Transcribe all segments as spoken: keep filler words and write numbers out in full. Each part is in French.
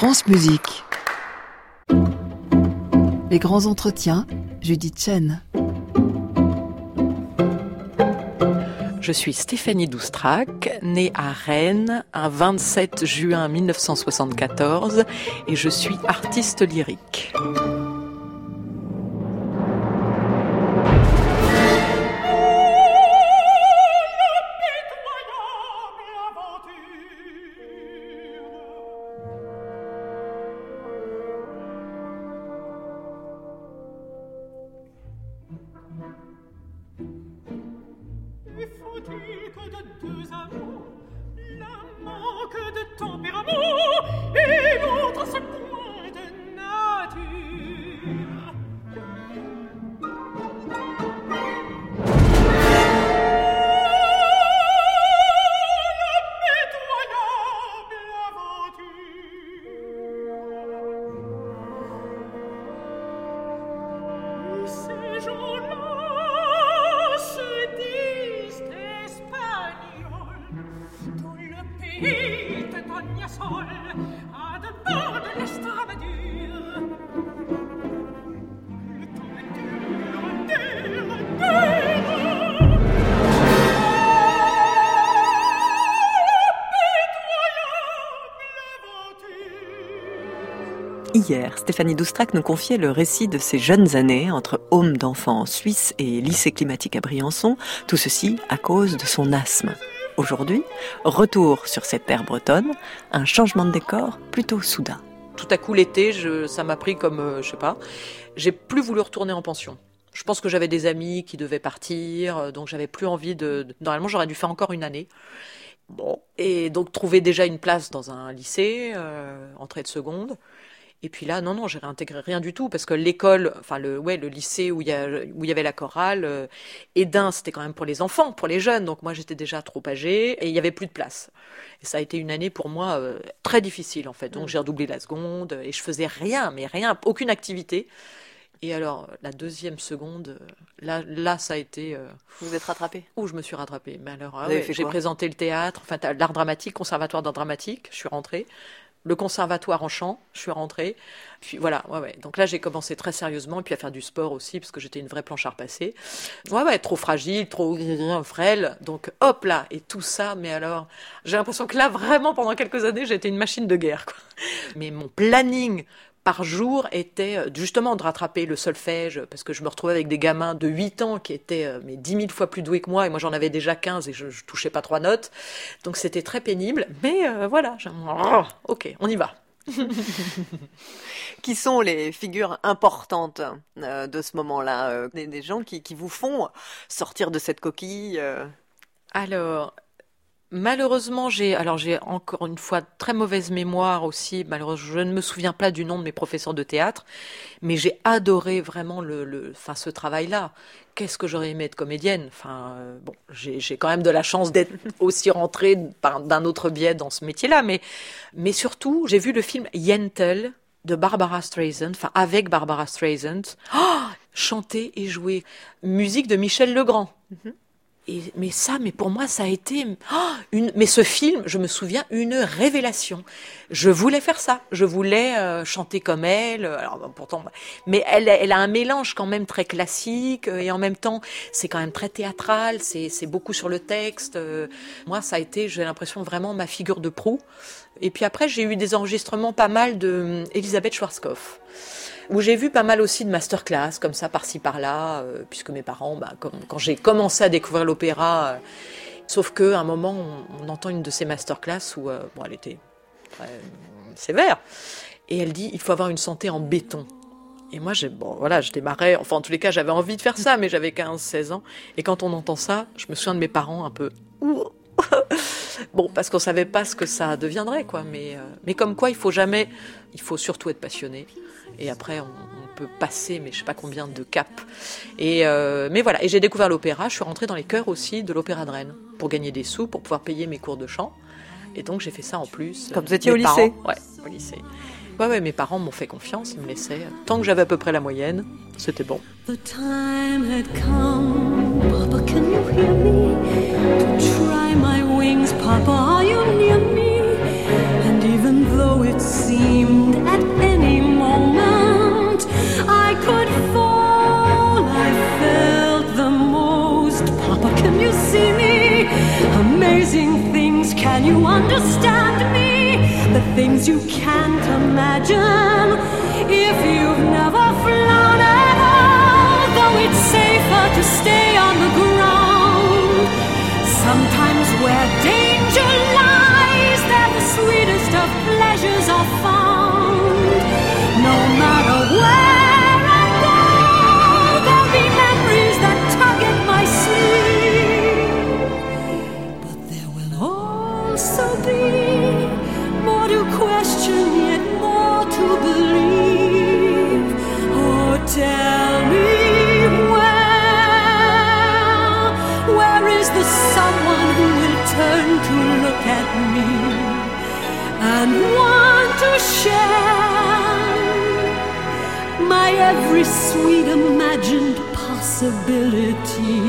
France Musique. Les grands entretiens, Judith Chen. Je suis Stéphanie Doustrac, née à Rennes un vingt-sept juin mille neuf cent soixante-quatorze et je suis artiste lyrique. Hier, Stéphanie Doustrac nous confiait le récit de ses jeunes années entre home d'enfants en Suisse et lycée climatique à Briançon, tout ceci à cause de son asthme. Aujourd'hui, retour sur cette terre bretonne, un changement de décor plutôt soudain. Tout à coup l'été, je, ça m'a pris comme, euh, je sais pas, j'ai plus voulu retourner en pension. Je pense que j'avais des amis qui devaient partir, donc j'avais plus envie de... de normalement, j'aurais dû faire encore une année. Bon, et donc trouver déjà une place dans un lycée, euh, entrée de seconde. Et puis là, non, non, j'ai réintégré rien du tout, parce que l'école, enfin le, ouais, le lycée où il y a, où il y avait la chorale, euh, Édin, c'était quand même pour les enfants, pour les jeunes. Donc moi, j'étais déjà trop âgée et il y avait plus de place. Et ça a été une année pour moi euh, très difficile en fait. Donc j'ai redoublé la seconde et je faisais rien, mais rien, aucune activité. Et alors la deuxième seconde, là, là, ça a été. Euh, Vous vous êtes rattrapée ? Où je me suis rattrapée. Mais alors, ah, ouais, j'ai présenté le théâtre, enfin l'art dramatique, conservatoire d'art dramatique. Je suis rentrée. Le conservatoire en chant, je suis rentrée. Puis voilà, ouais, ouais. Donc là, j'ai commencé très sérieusement, et puis à faire du sport aussi, parce que j'étais une vraie planche à repasser. Ouais, ouais, trop fragile, trop frêle. Donc hop là, et tout ça, mais alors, j'ai l'impression que là, vraiment, pendant quelques années, j'ai été une machine de guerre, quoi. Mais mon planning par jour était justement de rattraper le solfège, parce que je me retrouvais avec des gamins de huit ans qui étaient mais dix mille fois plus doués que moi, et moi j'en avais déjà quinze et je, je touchais pas trois notes. Donc c'était très pénible, mais euh, voilà, j'ai... Oh, ok, on y va. Qui sont les figures importantes euh, de ce moment-là, euh, des, des gens qui, qui vous font sortir de cette coquille euh... Alors... Malheureusement, j'ai, alors j'ai encore une fois très mauvaise mémoire aussi. Malheureusement, je ne me souviens pas du nom de mes professeurs de théâtre, mais j'ai adoré vraiment le, le, enfin, ce travail-là. Qu'est-ce que j'aurais aimé être comédienne. Enfin, euh, bon, j'ai, j'ai quand même de la chance d'être aussi rentrée par, d'un autre biais dans ce métier-là, mais, mais surtout, j'ai vu le film Yentl de Barbara Streisand, enfin avec Barbara Streisand, oh, chanter et jouer, musique de Michel Legrand. Mm-hmm. Et, mais ça, mais pour moi, ça a été oh, une. Mais ce film, je me souviens, une révélation. Je voulais faire ça. Je voulais euh, chanter comme elle. Alors bon, pourtant, mais elle, elle a un mélange quand même très classique et en même temps, c'est quand même très théâtral. C'est, c'est beaucoup sur le texte. Euh, moi, ça a été, j'ai l'impression vraiment ma figure de proue. Et puis après, j'ai eu des enregistrements pas mal de Elisabeth Schwarzkopf, où j'ai vu pas mal aussi de masterclass, comme ça, par-ci, par-là, euh, puisque mes parents, bah, comme, quand j'ai commencé à découvrir l'opéra, euh, sauf qu'à un moment, on, on entend une de ces masterclass où, euh, bon, elle était très sévère, et elle dit, il faut avoir une santé en béton. Et moi, j'ai, bon, voilà, je démarrais, enfin, en tous les cas, j'avais envie de faire ça, mais j'avais quinze seize ans, et quand on entend ça, je me souviens de mes parents un peu... Bon, parce qu'on savait pas ce que ça deviendrait, quoi. Mais, euh, mais comme quoi, il faut jamais, il faut surtout être passionné. Et après, on, on peut passer, mais je sais pas combien de caps. Et euh, mais voilà. Et j'ai découvert l'opéra. Je suis rentrée dans les chœurs aussi de l'Opéra de Rennes pour gagner des sous, pour pouvoir payer mes cours de chant. Et donc j'ai fait ça en plus. Quand vous étiez mes au lycée. Parents, ouais, au lycée. Ouais, ouais, mes parents m'ont fait confiance, ils me laissaient. Tant que j'avais à peu près la moyenne, c'était bon. The time had come, Papa, can you hear me? To try my wings, Papa, are you near me? And even though it seemed you understand me, the things you can't imagine if you've never flown at all. Though it's safer to stay on the ground, sometimes where danger lies, there the sweetest of pleasures are found. No matter where I go, there'll be memories that tug at my sleeve, but there will also be more to question, yet more to believe. Oh, tell me where, where is the someone who will turn to look at me and want to share my every sweet imagined possibility?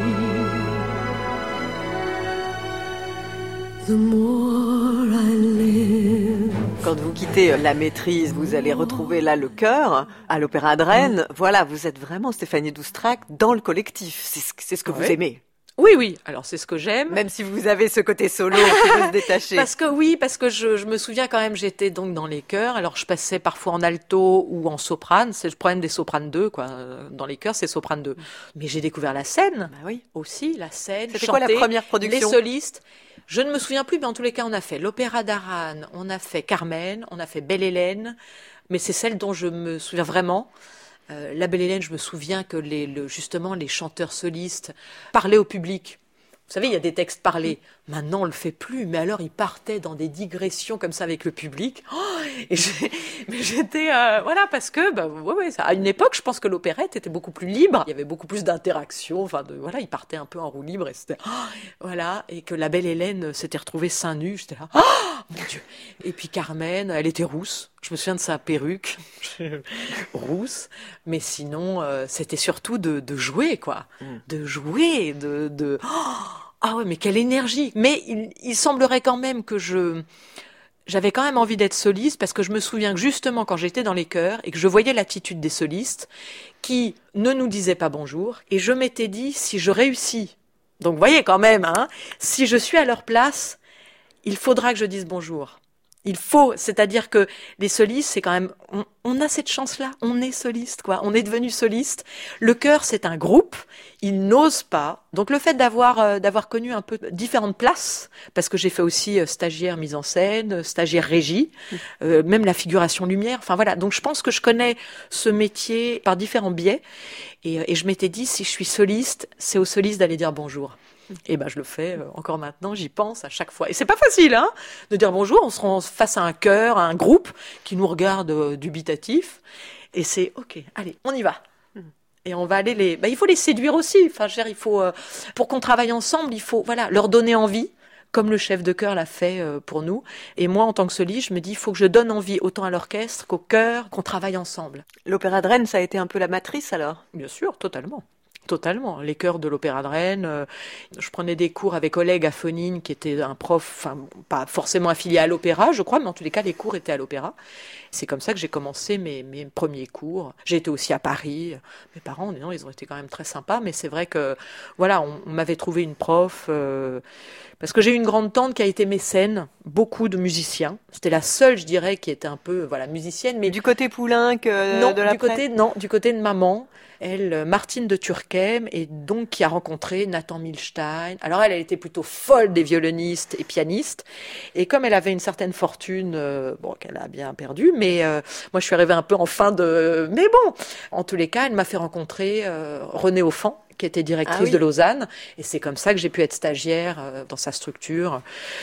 The more I live. Quand vous quittez la maîtrise, vous allez retrouver là le chœur à l'Opéra de Rennes. Voilà, vous êtes vraiment Stéphanie Doustrac dans le collectif. C'est ce, c'est ce que Ouais. vous aimez. Oui, oui. Alors c'est ce que j'aime. Même si vous avez ce côté solo qui peut se détacher. Parce que oui, parce que je, je me souviens quand même, j'étais donc dans les chœurs. Alors je passais parfois en alto ou en soprane. C'est le problème des sopranes deux, quoi. Dans les chœurs, c'est soprane deux. Mais j'ai découvert la scène Bah oui. aussi, la scène. C'était quoi la chanter, première les production? solistes. Je ne me souviens plus, mais en tous les cas, on a fait l'Opéra d'Aran, on a fait Carmen, on a fait Belle Hélène. Mais c'est celle dont je me souviens vraiment. Euh, la Belle Hélène, je me souviens que les, le, justement les chanteurs solistes parlaient au public. Vous savez, il y a des textes parlés. Maintenant, on le fait plus. Mais alors, ils partaient dans des digressions comme ça avec le public. Oh, et j'ai- mais j'étais, euh, voilà, parce que, bah, ouais, ouais, ça- à une époque, je pense que l'opérette était beaucoup plus libre. Il y avait beaucoup plus d'interaction. Enfin, de, voilà, ils partaient un peu en roue libre et c'était, oh, voilà, et que la belle Hélène s'était retrouvée seins nus. J'étais là, oh, mon Dieu. Et puis Carmen, elle était rousse. Je me souviens de sa perruque, rousse. Mais sinon, euh, c'était surtout de, de jouer, quoi. Mm. De jouer, de, de, oh, ah ouais, mais quelle énergie! Mais il, il semblerait quand même que je, j'avais quand même envie d'être soliste parce que je me souviens que justement quand j'étais dans les chœurs et que je voyais l'attitude des solistes qui ne nous disaient pas bonjour et je m'étais dit si je réussis, donc vous voyez quand même, hein, si je suis à leur place, il faudra que je dise bonjour. Il faut, c'est-à-dire que les solistes, c'est quand même, on, on a cette chance-là, on est soliste, quoi. On est devenu soliste. Le chœur, c'est un groupe, ils n'osent pas. Donc le fait d'avoir euh, d'avoir connu un peu différentes places, parce que j'ai fait aussi euh, stagiaire mise en scène, euh, stagiaire régie, euh, même la figuration lumière. Enfin voilà. Donc je pense que je connais ce métier par différents biais. Et, euh, et je m'étais dit, si je suis soliste, c'est aux solistes d'aller dire bonjour. Et ben je le fais euh, encore maintenant, j'y pense à chaque fois. Et c'est pas facile, hein, de dire bonjour. On se rend face à un chœur, à un groupe qui nous regarde euh, dubitatif. Et c'est ok, allez, on y va. Et on va aller les. Ben, il faut les séduire aussi. Enfin, je veux dire, il faut euh, pour qu'on travaille ensemble, il faut voilà leur donner envie, comme le chef de chœur l'a fait euh, pour nous. Et moi, en tant que soliste, je me dis, il faut que je donne envie autant à l'orchestre qu'au chœur, qu'on travaille ensemble. L'Opéra de Rennes, ça a été un peu la matrice alors? Bien sûr, totalement. Totalement. Les chœurs de l'Opéra de Rennes. Euh, je prenais des cours avec Oleg Afonine, qui était un prof, enfin, pas forcément affilié à l'opéra, je crois, mais en tous les cas, les cours étaient à l'opéra. C'est comme ça que j'ai commencé mes, mes premiers cours. J'ai été aussi à Paris. Mes parents, non, ils ont été quand même très sympas, mais c'est vrai que, voilà, on, on m'avait trouvé une prof, euh, parce que j'ai eu une grande tante qui a été mécène, beaucoup de musiciens. C'était la seule, je dirais, qui était un peu, voilà, musicienne, mais Du côté Poulenc euh, non, de la du côté, non, du côté de maman. Elle, euh, Martine de Turckheim, et donc qui a rencontré Nathan Milstein. Alors elle, elle était plutôt folle des violonistes et pianistes. Et comme elle avait une certaine fortune, euh, bon, qu'elle a bien perdue, mais euh, moi je suis arrivée un peu en fin de... Mais bon, en tous les cas, elle m'a fait rencontrer euh, Renée Offan, qui était directrice Ah oui. de Lausanne. Et c'est comme ça que j'ai pu être stagiaire euh, dans sa structure.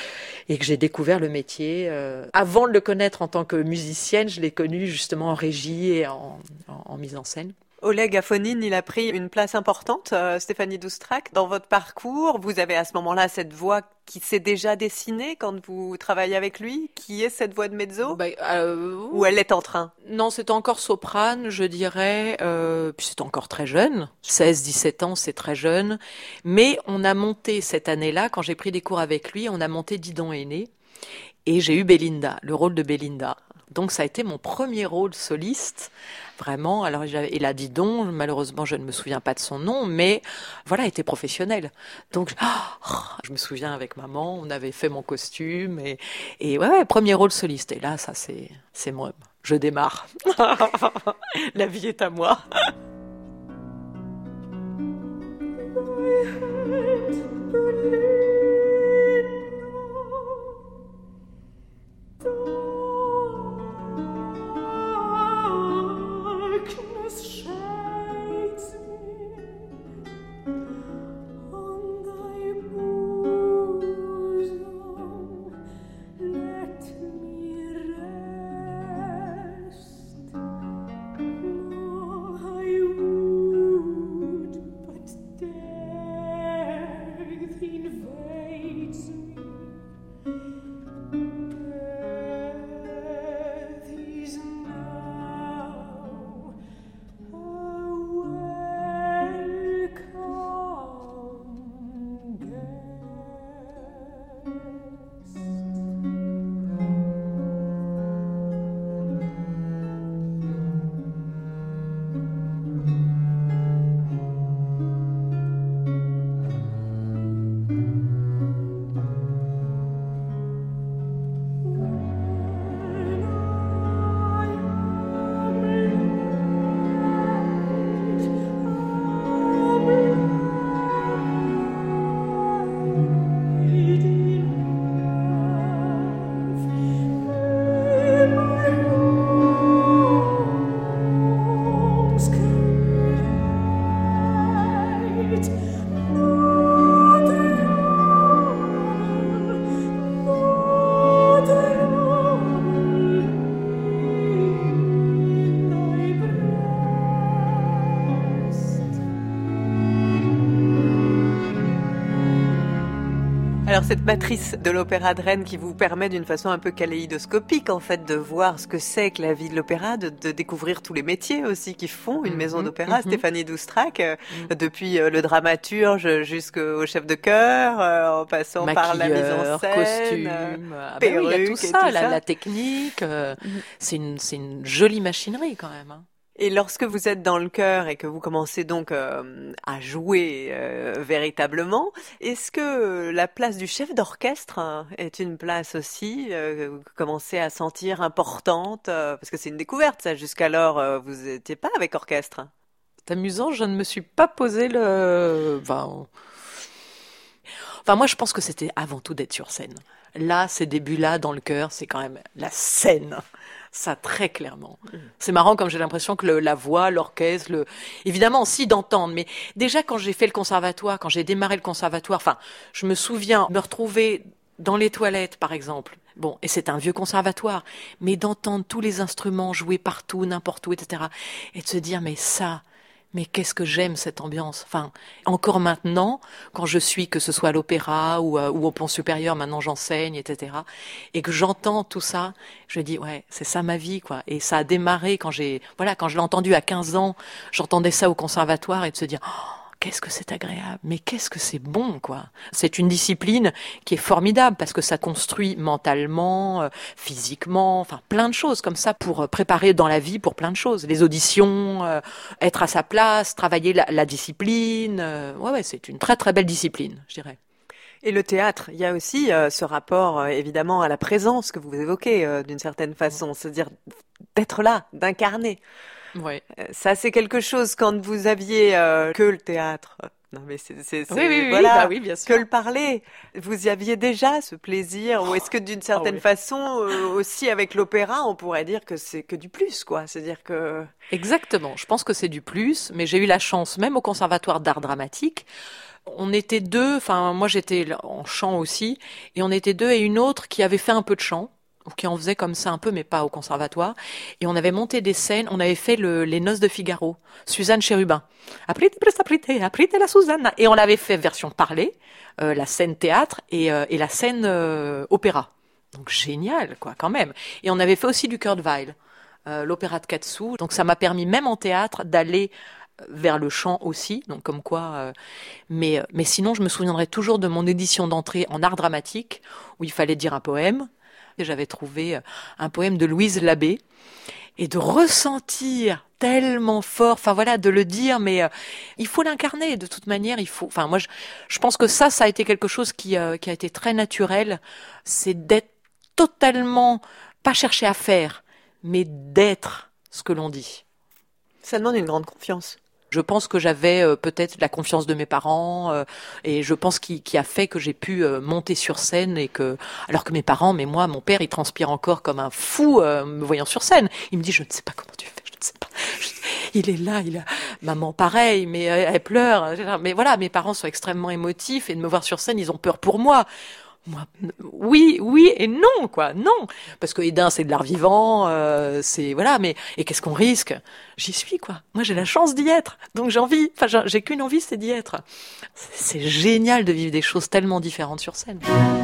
Et que j'ai découvert le métier. Euh, avant de le connaître en tant que musicienne, je l'ai connu justement en régie et en, en, en mise en scène. Oleg Afonine, il a pris une place importante, euh, Stéphanie Doustrac, dans votre parcours. Vous avez à ce moment-là cette voix qui s'est déjà dessinée quand vous travaillez avec lui. Qui est cette voix de mezzo? Bah, euh, Ou elle est en train? Non, c'est encore soprane, je dirais. Euh, puis c'est encore très jeune. seize dix-sept ans, c'est très jeune. Mais on a monté cette année-là, quand j'ai pris des cours avec lui, on a monté Didon Aîné. Et j'ai eu Belinda, le rôle de Belinda. Donc ça a été mon premier rôle soliste, vraiment. Alors j'avais, et là, Didon, malheureusement je ne me souviens pas de son nom, mais voilà, était professionnel. Donc oh, je me souviens avec maman, on avait fait mon costume et, et ouais, ouais, premier rôle soliste. Et là, ça c'est, c'est moi, je démarre. La vie est à moi. Alors cette matrice de l'Opéra de Rennes qui vous permet d'une façon un peu kaléidoscopique en fait de voir ce que c'est que la vie de l'opéra, de, de découvrir tous les métiers aussi qui font une mmh, maison d'opéra, mmh. Stéphanie Doustrac, euh, mmh. depuis euh, le dramaturge jusqu'au chef de chœur, euh, en passant Maquilleur, par la mise en scène, costume, euh, ah perruque, ben oui, il y a tout ça, tout la, ça. la technique, euh, mmh. c'est une c'est une jolie machinerie quand même. Hein. Et lorsque vous êtes dans le chœur et que vous commencez donc euh, à jouer euh, véritablement, est-ce que la place du chef d'orchestre hein, est une place aussi euh, que vous commencez à sentir importante euh, parce que c'est une découverte ça, jusqu'alors euh, vous n'étiez pas avec orchestre. C'est amusant, je ne me suis pas posé le... Enfin, enfin moi je pense que c'était avant tout d'être sur scène. Là, ces débuts-là dans le chœur, c'est quand même la scène. Ça, très clairement. Mmh. C'est marrant comme j'ai l'impression que le, la voix, l'orchestre, le... évidemment aussi d'entendre, mais déjà quand j'ai fait le conservatoire, quand j'ai démarré le conservatoire, enfin, je me souviens me retrouver dans les toilettes, par exemple. Bon, et c'est un vieux conservatoire, mais d'entendre tous les instruments jouer partout, n'importe où, et cetera. Et de se dire, mais ça... Mais qu'est-ce que j'aime cette ambiance. Enfin, encore maintenant, quand je suis, que ce soit à l'opéra ou, euh, ou au Pont Supérieur, maintenant j'enseigne, et cetera. Et que j'entends tout ça, je me dis, ouais, c'est ça ma vie, quoi. Et ça a démarré quand j'ai, voilà, quand je l'ai entendu à quinze ans, j'entendais ça au conservatoire et de se dire, oh, qu'est-ce que c'est agréable, mais qu'est-ce que c'est bon, quoi. C'est une discipline qui est formidable parce que ça construit mentalement, euh, physiquement, enfin plein de choses comme ça pour préparer dans la vie pour plein de choses. Les auditions, euh, être à sa place, travailler la, la discipline. Euh, ouais, ouais, c'est une très très belle discipline, je dirais. Et le théâtre, il y a aussi euh, ce rapport euh, évidemment à la présence que vous évoquez euh, d'une certaine façon, c'est-à-dire d'être là, d'incarner. Ouais. Ça, c'est quelque chose quand vous aviez euh, que le théâtre. Non, mais c'est, c'est, c'est oui, oui, voilà, oui, bah oui, bien sûr. Que le parler. Vous y aviez déjà ce plaisir, ou est-ce que d'une certaine oh, oui. façon euh, aussi avec l'opéra, on pourrait dire que c'est que du plus, quoi. C'est-à-dire que exactement. Je pense que c'est du plus, mais j'ai eu la chance, même au Conservatoire d'art dramatique. On était deux. Enfin, moi, j'étais en chant aussi, et on était deux et une autre qui avait fait un peu de chant. Qui en faisait comme ça un peu, mais pas au conservatoire. Et on avait monté des scènes, on avait fait le, les Noces de Figaro, Suzanne Chérubin. Aprite, presta, aprite, aprite la Suzanne. Et on l'avait fait version parlée, euh, la scène théâtre et, euh, et la scène euh, opéra. Donc génial, quoi, quand même. Et on avait fait aussi du Kurt Weill, euh, l'opéra de Katsu. Donc ça m'a permis, même en théâtre, d'aller vers le chant aussi, donc comme quoi. Euh, mais, mais sinon, je me souviendrai toujours de mon édition d'entrée en art dramatique, où il fallait dire un poème. Et j'avais trouvé un poème de Louise Labbé et de ressentir tellement fort, enfin voilà, de le dire, mais euh, il faut l'incarner de toute manière. Il faut, enfin moi, je, je pense que ça, ça a été quelque chose qui, euh, qui a été très naturel, c'est d'être totalement, pas chercher à faire, mais d'être ce que l'on dit. Ça demande une grande confiance. Je pense que j'avais euh, peut-être la confiance de mes parents euh, et je pense qui, qui a fait que j'ai pu euh, monter sur scène et que, alors que mes parents, mais moi, mon père, il transpire encore comme un fou euh, me voyant sur scène. Il me dit, je ne sais pas comment tu fais, je ne sais pas. Je- il est là, il a, maman pareil, mais elle, elle pleure. Mais voilà, mes parents sont extrêmement émotifs et de me voir sur scène, ils ont peur pour moi. Moi, oui, oui et non, quoi, non, parce que Hédin c'est de l'art vivant, euh, c'est voilà, mais et qu'est-ce qu'on risque ? J'y suis, quoi. Moi, j'ai la chance d'y être, donc j'ai envie. Enfin, j'ai, j'ai qu'une envie, c'est d'y être. C'est, c'est génial de vivre des choses tellement différentes sur scène.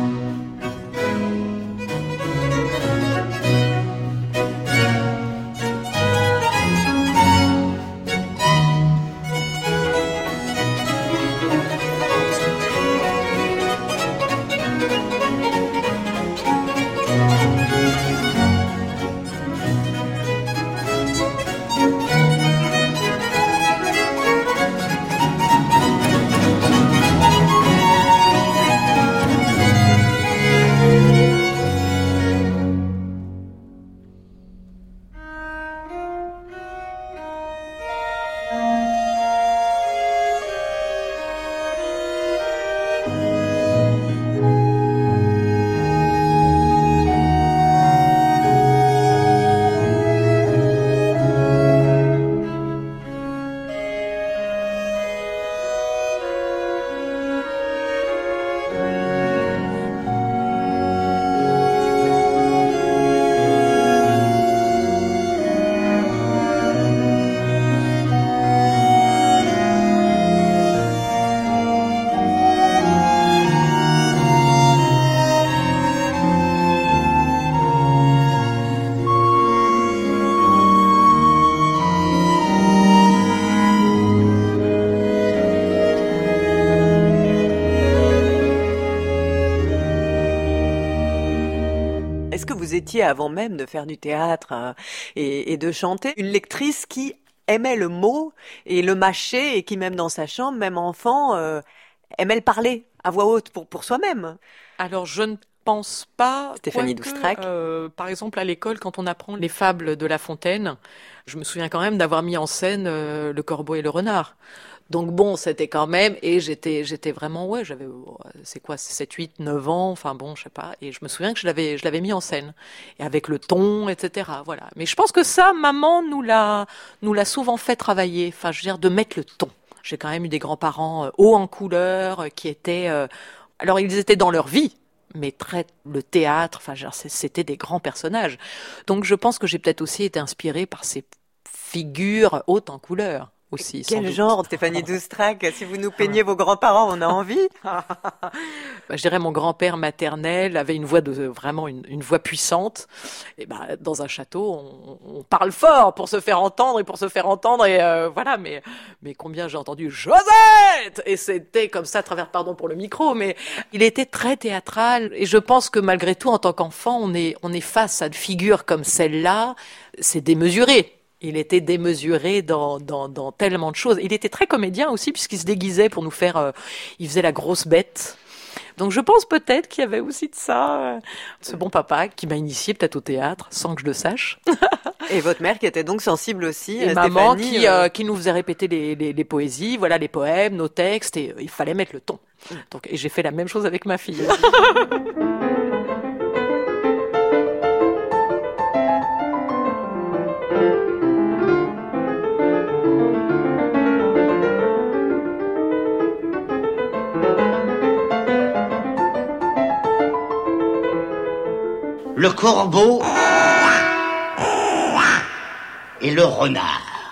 Est-ce que vous étiez, avant même de faire du théâtre euh, et, et de chanter, une lectrice qui aimait le mot et le mâcher et qui, même dans sa chambre, même enfant, euh, aimait le parler à voix haute pour, pour soi-même ? Alors, je ne pense pas. Stéphanie quoique, Doustrac. euh, par exemple, à l'école, quand on apprend les fables de La Fontaine, je me souviens quand même d'avoir mis en scène euh, le corbeau et le renard. Donc bon, c'était quand même, et j'étais, j'étais vraiment, ouais, j'avais, c'est quoi, sept, huit, neuf ans, enfin bon, je sais pas, et je me souviens que je l'avais, je l'avais mis en scène, et avec le ton, et cetera, voilà. Mais je pense que ça, maman nous l'a, nous l'a souvent fait travailler, enfin, je veux dire, de mettre le ton. J'ai quand même eu des grands-parents euh, hauts en couleur, euh, qui étaient, euh, alors ils étaient dans leur vie, mais très, le théâtre, enfin, genre, c'était des grands personnages. Donc je pense que j'ai peut-être aussi été inspirée par ces figures hautes en couleur. Aussi, quel genre, Stéphanie Doustrac? Si vous nous peignez vos grands-parents, on a envie. Bah, je dirais mon grand-père maternel avait une voix de vraiment une, une voix puissante. Et bah, dans un château, on, on parle fort pour se faire entendre et pour se faire entendre et euh, voilà. Mais mais combien j'ai entendu Josette, et c'était comme ça à travers, pardon pour le micro, mais il était très théâtral. Et je pense que malgré tout, en tant qu'enfant, on est on est face à de figures comme celle-là. C'est démesuré. Il était démesuré dans, dans, dans tellement de choses. Il était très comédien aussi, puisqu'il se déguisait pour nous faire... Euh, il faisait la grosse bête. Donc je pense peut-être qu'il y avait aussi de ça. Euh, ce bon papa qui m'a initié peut-être au théâtre, sans que je le sache. Et votre mère qui était donc sensible aussi, et Stéphanie, maman qui, euh... euh, qui nous faisait répéter les, les, les poésies, voilà, les poèmes, nos textes, et euh, il fallait mettre le ton. Donc, et j'ai fait la même chose avec ma fille. Le corbeau et le renard.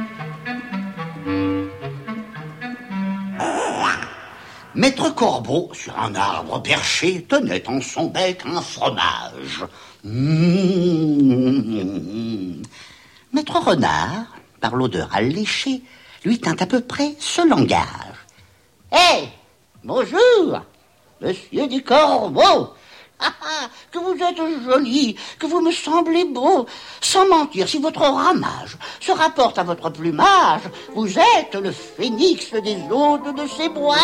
Maître Corbeau, sur un arbre perché, tenait en son bec un fromage. Mmh. Maître Renard, par l'odeur alléchée, lui tint à peu près ce langage. « Hé, hey, bonjour, monsieur du Corbeau. que vous êtes joli, que vous me semblez beau. Sans mentir, si votre ramage se rapporte à votre plumage, vous êtes le phénix des hôtes de ces bois.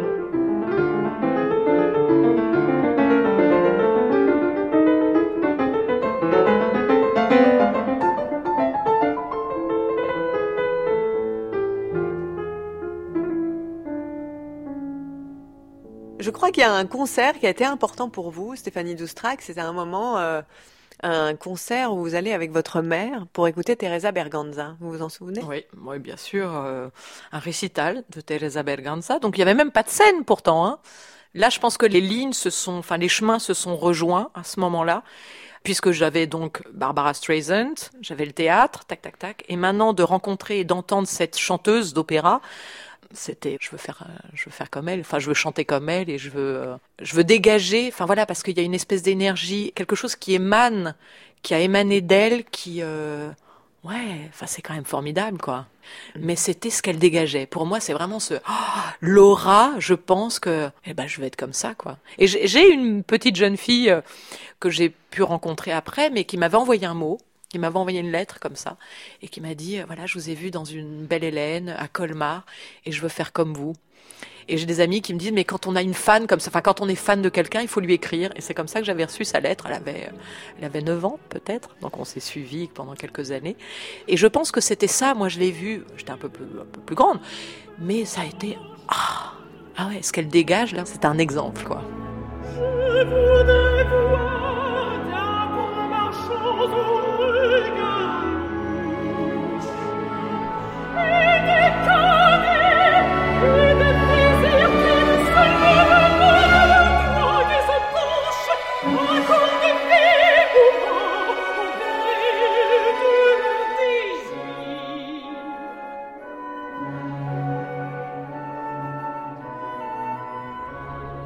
Je crois qu'il y a un concert qui a été important pour vous, Stéphanie Doustrac. C'était un moment, euh, un concert où vous allez avec votre mère pour écouter Teresa Berganza. Vous vous en souvenez ? Oui, oui, bien sûr. Euh, un récital de Teresa Berganza. Donc il y avait même pas de scène pourtant. Hein. Là, je pense que les lignes se sont, enfin les chemins se sont rejoints à ce moment-là, puisque j'avais donc Barbara Streisand, j'avais le théâtre, tac, tac, tac, et maintenant de rencontrer et d'entendre cette chanteuse d'opéra. C'était, je veux faire, je veux faire comme elle. Enfin, je veux chanter comme elle et je veux, euh, je veux dégager. Enfin voilà, parce qu'il y a une espèce d'énergie, quelque chose qui émane, qui a émané d'elle, qui, euh, ouais, enfin c'est quand même formidable, quoi. Mais c'était ce qu'elle dégageait. Pour moi, c'est vraiment ce, oh, l'aura. Je pense que, eh ben, je vais être comme ça, quoi. Et j'ai, j'ai une petite jeune fille euh, que j'ai pu rencontrer après, mais qui m'avait envoyé un mot. Qui m'avait envoyé une lettre comme ça et qui m'a dit voilà, je vous ai vu dans une Belle Hélène à Colmar et je veux faire comme vous. Et j'ai des amis qui me disent mais quand on a une fan comme ça, enfin quand on est fan de quelqu'un, il faut lui écrire. Et c'est comme ça que j'avais reçu sa lettre. Elle avait, elle avait neuf ans peut-être, donc on s'est suivis pendant quelques années. Et je pense que c'était ça. Moi je l'ai vue, j'étais un peu plus, un peu plus grande, mais ça a été ah, ah ouais, ce qu'elle dégage là, c'est un exemple, quoi. Je voudrais voir d'un marchand au regard et des canets et des plaisirs qui ne s'enlèvent pas de la drogue et se penchent encore des filles au vent au gré de leur désir.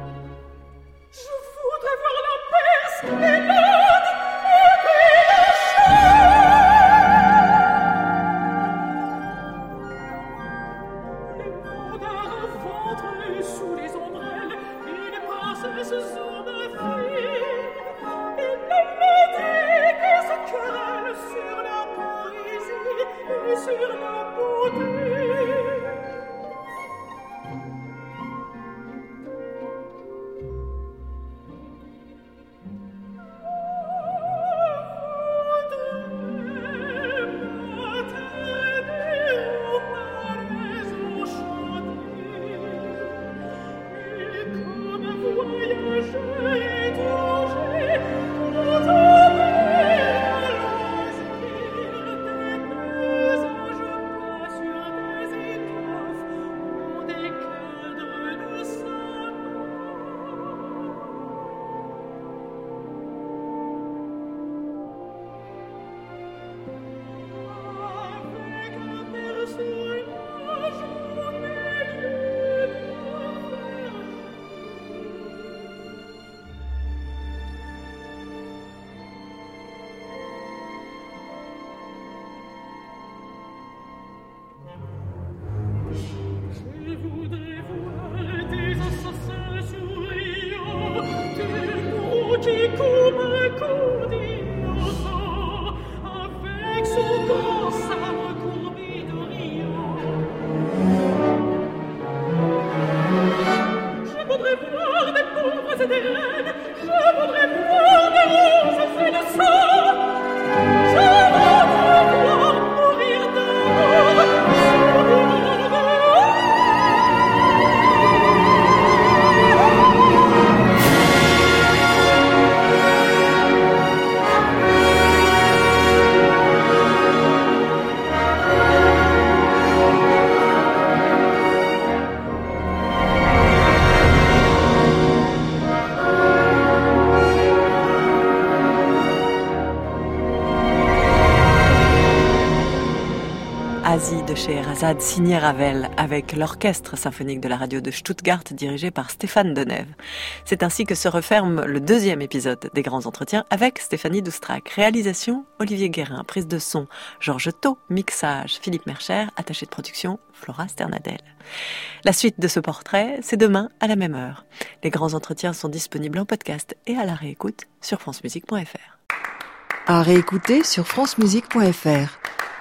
Je voudrais voir la Perse et l'Inde et puis la Asie de Scheherazade signé Ravel avec l'orchestre symphonique de la radio de Stuttgart dirigé par Stéphane Denève. C'est ainsi que se referme le deuxième épisode des Grands Entretiens avec Stéphanie Doustrac. Réalisation Olivier Guérin, prise de son Georges Thau, mixage Philippe Mercher, attaché de production Flora Sternadel. La suite de ce portrait, c'est demain à la même heure. Les Grands Entretiens sont disponibles en podcast et à la réécoute sur francemusique point f r. À réécouter sur francemusique point f r.